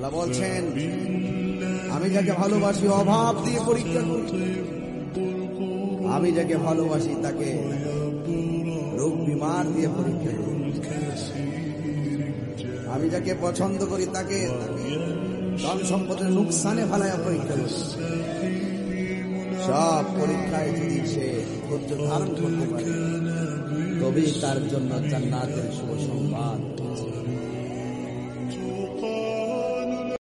আল্লাহ বলছেন, আমি যাকে ভালোবাসি অভাব দিয়ে পরীক্ষা করি, আমি যাকে ভালোবাসি তাকে রোগ বিমার দিয়ে পরীক্ষা করি, আমি যাকে পছন্দ করি তাকে ধন সম্পদের নুকসানে ফেলায় পরীক্ষা করি। সব পরীক্ষায় যদি সে ধৈর্য ধারণ করতে পারে তবেই তার জন্য জান্নাতের শুভ সংবাদ।